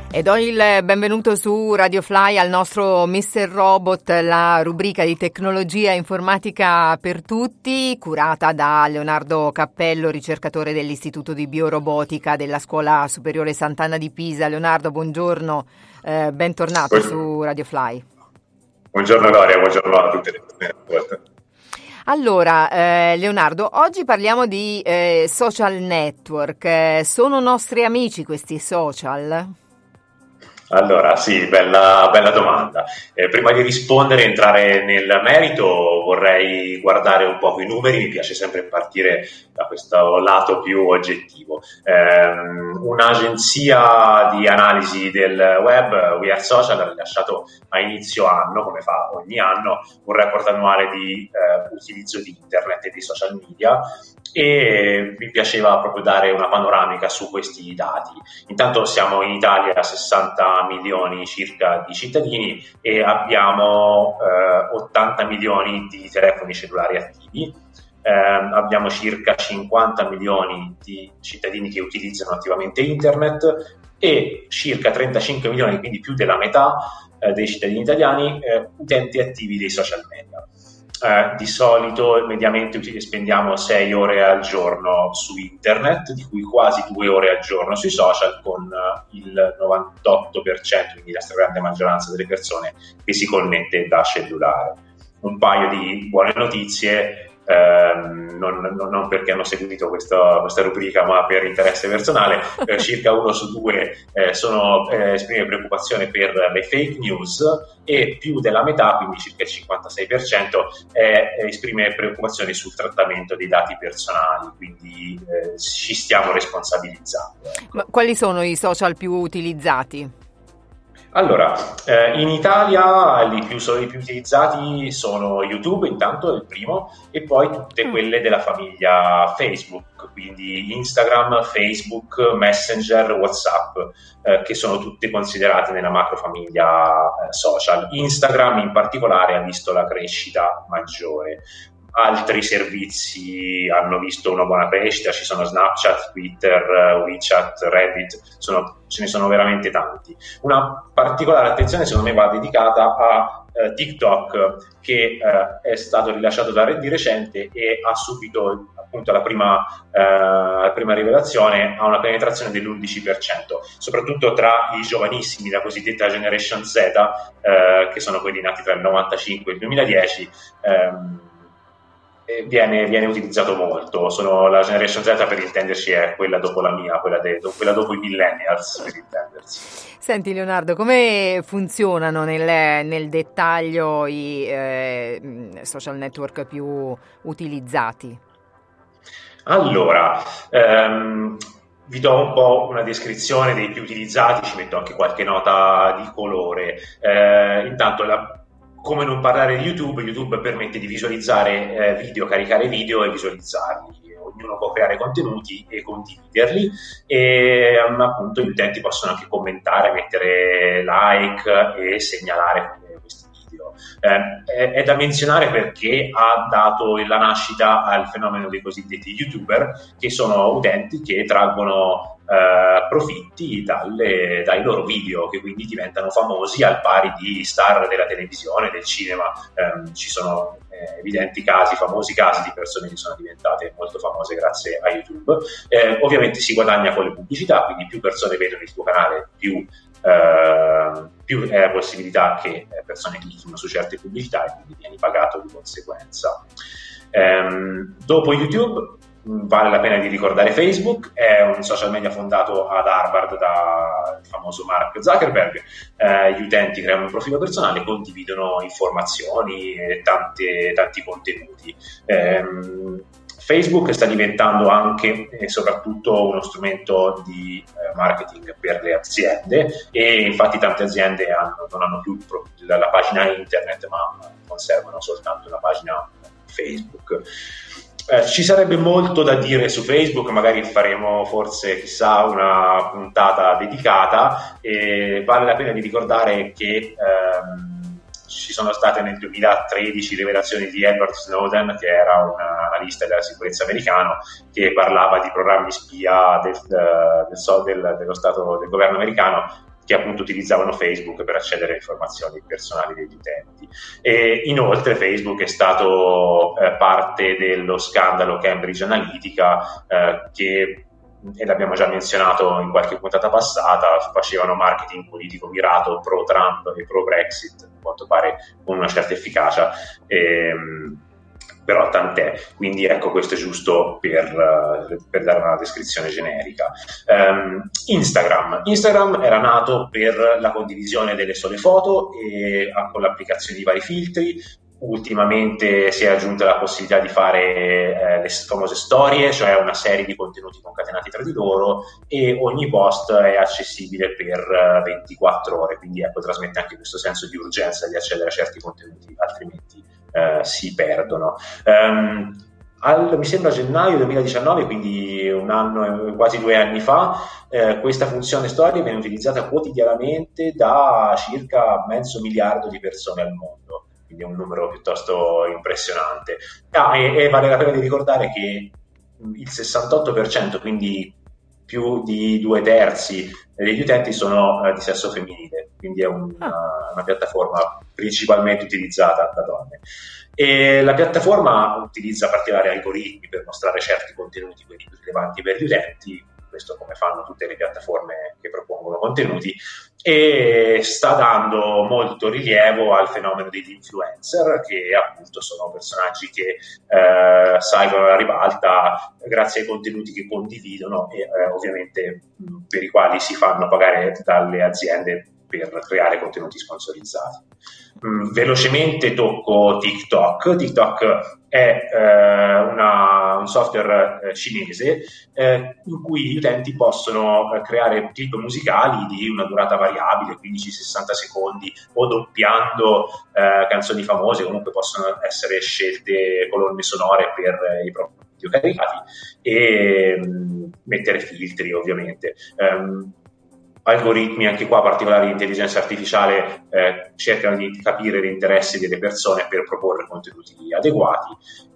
E do il benvenuto su Radio Fly al nostro Mr. Robot, la rubrica di tecnologia e informatica per tutti, curata da Leonardo Cappello, ricercatore dell'Istituto di Biorobotica della Scuola Superiore Sant'Anna di Pisa. Leonardo, buongiorno, bentornato su Radio Fly. Buongiorno Gloria, buongiorno a tutte le persone. Allora, Leonardo, oggi parliamo di social network. Sono nostri amici questi social? Allora, sì, bella domanda. Prima di rispondere e entrare nel merito, vorrei guardare un po' i numeri. Mi piace sempre partire da questo lato più oggettivo. Un'agenzia di analisi del web, We Are Social, ha rilasciato a inizio anno, come fa ogni anno, un report annuale di utilizzo di internet e di social media, e mi piaceva proprio dare una panoramica su questi dati. Intanto siamo in Italia a 60 milioni circa di cittadini e abbiamo 80 milioni di telefoni cellulari attivi. Abbiamo circa 50 milioni di cittadini che utilizzano attivamente internet e circa 35 milioni, quindi più della metà dei cittadini italiani, utenti attivi dei social media. Di solito mediamente spendiamo 6 ore al giorno su internet, di cui quasi 2 ore al giorno sui social, con il 98%, quindi la stragrande maggioranza delle persone che si connette da cellulare. Un paio di buone notizie, non perché hanno seguito questa rubrica, ma per interesse personale. Circa 1 su 2 esprime preoccupazione per le fake news, e più della metà, quindi circa il 56%, esprime preoccupazione sul trattamento dei dati personali, quindi ci stiamo responsabilizzando. Ma quali sono i social più utilizzati? Allora, in Italia i più utilizzati sono YouTube, intanto è il primo, e poi tutte quelle della famiglia Facebook, quindi Instagram, Facebook, Messenger, WhatsApp, che sono tutte considerate nella macrofamiglia social. Instagram in particolare ha visto la crescita maggiore. Altri servizi hanno visto una buona crescita, ci sono Snapchat, Twitter, WeChat, Reddit, ce ne sono veramente tanti. Una particolare attenzione secondo me va dedicata a TikTok, che è stato rilasciato di recente e ha subito appunto la prima rivelazione, ha una penetrazione dell'11%, soprattutto tra i giovanissimi, la cosiddetta Generation Z, che sono quelli nati tra il 95 e il 2010. Viene utilizzato molto. La Generation Z, per intenderci, è quella dopo la mia, quella dopo i millennials, per intendersi. Senti Leonardo, come funzionano nel dettaglio i social network più utilizzati? Allora, vi do un po' una descrizione dei più utilizzati, ci metto anche qualche nota di colore. Intanto come non parlare di YouTube? YouTube permette di visualizzare video, caricare video e visualizzarli. Ognuno può creare contenuti e condividerli, e appunto gli utenti possono anche commentare, mettere like e segnalare questi video. È da menzionare perché ha dato la nascita al fenomeno dei cosiddetti YouTuber, che sono utenti che traggono profitti dai loro video, che quindi diventano famosi al pari di star della televisione, del cinema. Ci sono evidenti famosi casi di persone che sono diventate molto famose grazie a YouTube. Ovviamente si guadagna con le pubblicità, quindi più persone vedono il tuo canale, più è la possibilità che persone clicchino su certe pubblicità, e quindi vieni pagato di conseguenza. Dopo YouTube vale la pena di ricordare Facebook. È un social media fondato ad Harvard dal famoso Mark Zuckerberg. Gli utenti creano un profilo personale, condividono informazioni e tanti contenuti. Facebook sta diventando anche e soprattutto uno strumento di marketing per le aziende, e infatti tante aziende non hanno più la pagina internet, ma conservano soltanto la pagina Facebook. Ci sarebbe molto da dire su Facebook, magari faremo forse chissà una puntata dedicata, e vale la pena di ricordare che ci sono state nel 2013 rivelazioni di Edward Snowden, che era un analista della sicurezza americano, che parlava di programmi spia dello Stato, del governo americano, che appunto utilizzavano Facebook per accedere a informazioni personali degli utenti. E inoltre Facebook è stato parte dello scandalo Cambridge Analytica, che, e l'abbiamo già menzionato in qualche puntata passata, facevano marketing politico mirato pro Trump e pro Brexit, a quanto pare con una certa efficacia, però tant'è. Quindi ecco, questo è giusto per dare una descrizione generica. Instagram era nato per la condivisione delle sole foto e con l'applicazione di vari filtri. Ultimamente si è aggiunta la possibilità di fare le famose storie, cioè una serie di contenuti concatenati tra di loro, e ogni post è accessibile per 24 ore, quindi ecco, trasmette anche questo senso di urgenza di accedere a certi contenuti, altrimenti si perdono. Mi sembra gennaio 2019, quindi un anno, quasi 2 anni fa, questa funzione storie viene utilizzata quotidianamente da circa 500 milioni di persone al mondo. Quindi è un numero piuttosto impressionante. E vale la pena di ricordare che il 68%, quindi più di 2/3 degli utenti, sono di sesso femminile, quindi è una piattaforma principalmente utilizzata da donne. E la piattaforma utilizza particolari algoritmi per mostrare certi contenuti, quelli più rilevanti per gli utenti, questo come fanno tutte le piattaforme che propongono contenuti, e sta dando molto rilievo al fenomeno degli influencer, che appunto sono personaggi che salgono alla ribalta grazie ai contenuti che condividono e ovviamente per i quali si fanno pagare dalle aziende per creare contenuti sponsorizzati. Velocemente tocco TikTok. TikTok è un software cinese in cui gli utenti possono creare clip musicali di una durata variabile, 15-60 secondi, o doppiando canzoni famose. Comunque possono essere scelte colonne sonore per i propri video caricati, e mettere filtri ovviamente. Algoritmi anche qua particolari di intelligenza artificiale cercano di capire gli interessi delle persone per proporre contenuti adeguati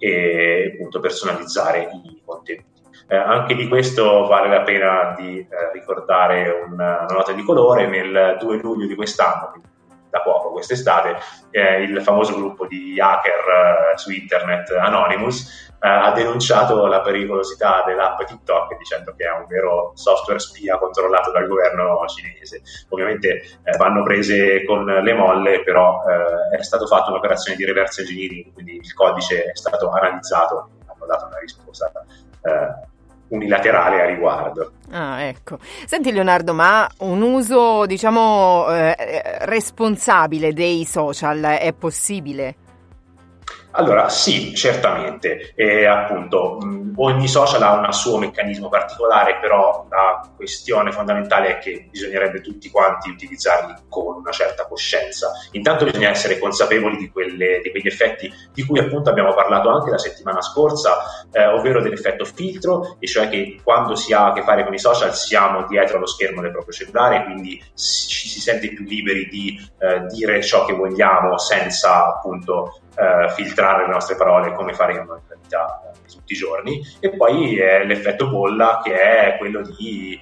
e appunto personalizzare i contenuti. Anche di questo vale la pena di ricordare una nota di colore. Nel 2 luglio di quest'anno, quindi da poco, quest'estate, il famoso gruppo di hacker su internet Anonymous ha denunciato la pericolosità dell'app TikTok, dicendo che è un vero software spia controllato dal governo cinese. Ovviamente vanno prese con le molle, però è stato fatto un'operazione di reverse engineering, quindi il codice è stato analizzato e hanno dato una risposta unilaterale a riguardo. Ecco. Senti Leonardo, ma un uso, diciamo, responsabile dei social è possibile? Allora, sì, certamente, appunto ogni social ha un suo meccanismo particolare, però la questione fondamentale è che bisognerebbe tutti quanti utilizzarli con una certa coscienza. Intanto bisogna essere consapevoli di quegli effetti di cui appunto abbiamo parlato anche la settimana scorsa, ovvero dell'effetto filtro, e cioè che quando si ha a che fare con i social siamo dietro allo schermo del proprio cellulare, quindi ci si sente più liberi di dire ciò che vogliamo senza appunto filtrare le nostre parole come faremo nella vita di tutti i giorni. E poi l'effetto bolla, che è quello di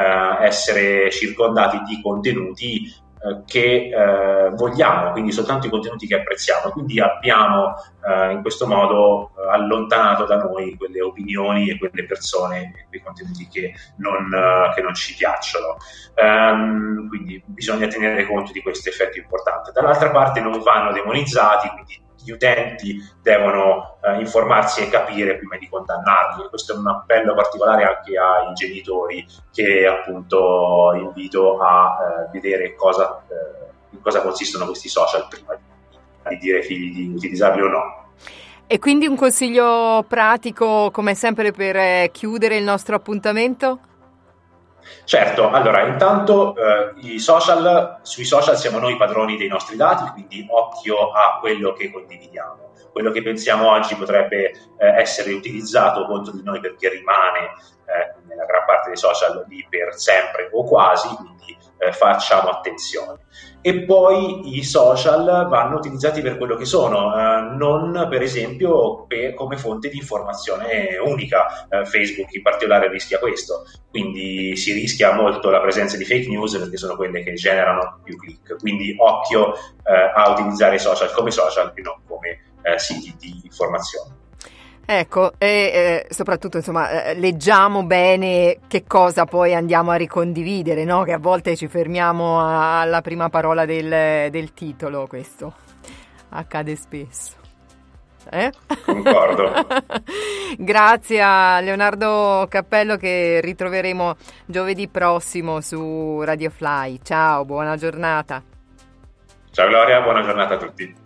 essere circondati di contenuti che vogliamo, quindi soltanto i contenuti che apprezziamo, quindi abbiamo in questo modo allontanato da noi quelle opinioni e quelle persone e quei contenuti che non ci piacciono. Quindi bisogna tenere conto di questo effetto importante. Dall'altra parte non vanno demonizzati, quindi gli utenti devono informarsi e capire prima di condannarli. Questo è un appello particolare anche ai genitori, che appunto invito a vedere in cosa consistono questi social prima di dire ai figli di utilizzarli o no. E quindi un consiglio pratico, come sempre, per chiudere il nostro appuntamento? Certo, allora intanto sui social siamo noi padroni dei nostri dati, quindi occhio a quello che condividiamo. Quello che pensiamo oggi potrebbe essere utilizzato contro di noi, perché rimane nella gran parte dei social lì per sempre o quasi, quindi facciamo attenzione. E poi i social vanno utilizzati per quello che sono, non per esempio come fonte di informazione unica. Facebook in particolare rischia questo, quindi si rischia molto la presenza di fake news perché sono quelle che generano più click, quindi occhio a utilizzare i social come social e non come siti di informazione. Ecco, e soprattutto insomma leggiamo bene che cosa poi andiamo a ricondividere, no? Che a volte ci fermiamo alla prima parola del titolo, questo accade spesso. Concordo. Grazie a Leonardo Cappello, che ritroveremo giovedì prossimo su Radio Fly. Ciao, buona giornata. Ciao Gloria, buona giornata a tutti.